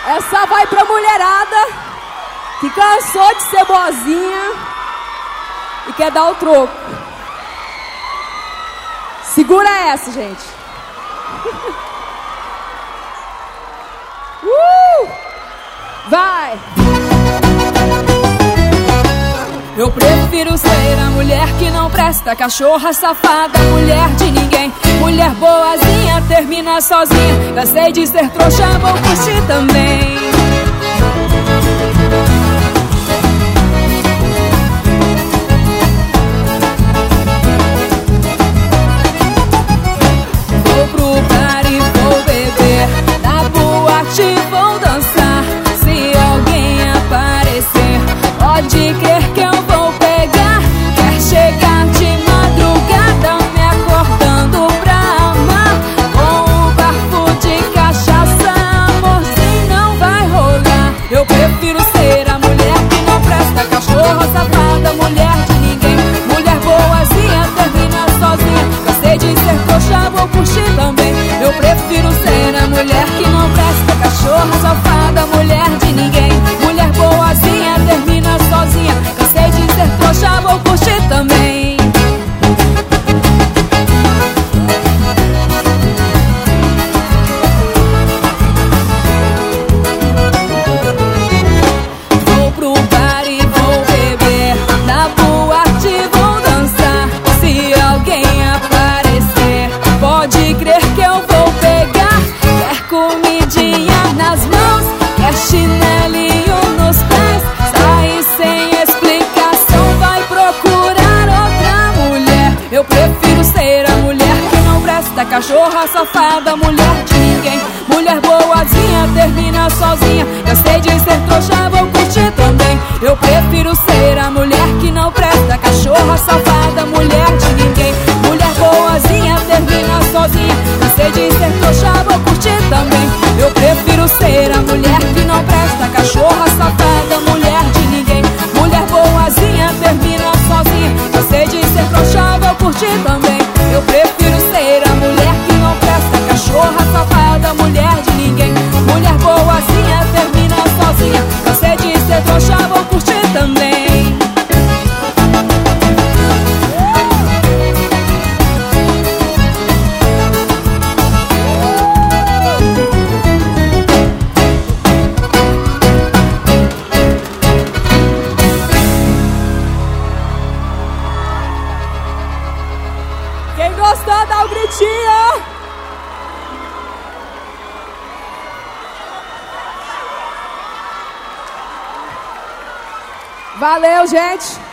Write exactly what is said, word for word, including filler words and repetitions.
Essa vai pra mulherada que cansou de ser boazinha e quer dar o troco. Segura essa, gente. uh! Vai! Eu prefiro ser a mulher que não presta, cachorra safada, mulher de ninguém. Mulher boazinha, termina sozinha. Cansei de ser trouxa, vou curtir também. Vou pro bar e vou beber, na boate vou dançar. Se alguém aparecer, pode crer que eu vou pegar. Quer chegar de madrugada, me acordando pra amar. Com o bafo de cachaça, amorzinho não vai rolar. Eu prefiro ser a mulher que não presta, cachorra safada, mulher de ninguém. Mulher boazinha, termina sozinha. Cansei de ser trouxa, vou curtir também. Eu prefiro ser a mulher que não presta, cachorra safada, mulher de ninguém. Mulher boazinha, termina sozinha. Cansei de ser trouxa, vou curtir também. Vou pro bar e vou beber, na boate vou dançar. Se alguém aparecer, pode crer que eu vou pegar. Quer comidinha nas mãos, quer chinelinho nos pés. Sai sem explicação, vai procurar outra mulher. Eu prefiro ser a mulher que não presta, cachorra safada, mulher de ninguém. Mulher boazinha, termina sozinha. Cansei de ser trouxa, vou curtir também. Eu prefiro ser a mulher que não presta, cachorra safada, mulher de ninguém. Mulher boazinha, termina sozinha. Cansei de ser trouxa, vou curtir também. Eu prefiro ser a mulher que não presta, cachorra safada, mulher de ninguém. Mulher boazinha, termina sozinha. Cansei de ser trouxa, vou curtir também. Eu prefiro ser a mulher que não presta, cachorra safada, mulher de ninguém. Mulher boazinha, termina sozinha. Cansei de ser trouxa, vou curtir também. Quem gostou, dá um gritinho. Valeu, gente.